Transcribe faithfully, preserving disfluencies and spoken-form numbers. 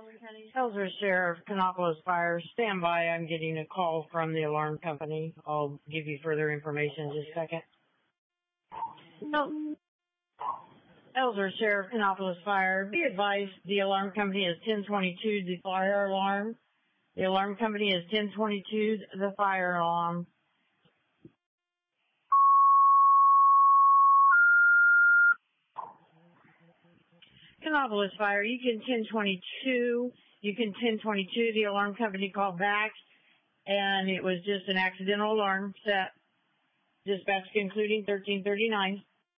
Ellsworth Sheriff, Kannapolis Fire, stand by. I'm getting a call from the alarm company. I'll give you further information in just a second. No. Ellsworth Sheriff, Kannapolis Fire, be advised the alarm company is ten twenty-two, the fire alarm. The alarm company is ten twenty-two, the fire alarm. Kannapolis Fire, you can ten twenty-two, you can ten twenty-two, the alarm company called back, and it was just an accidental alarm set. Dispatch concluding thirteen thirty-nine.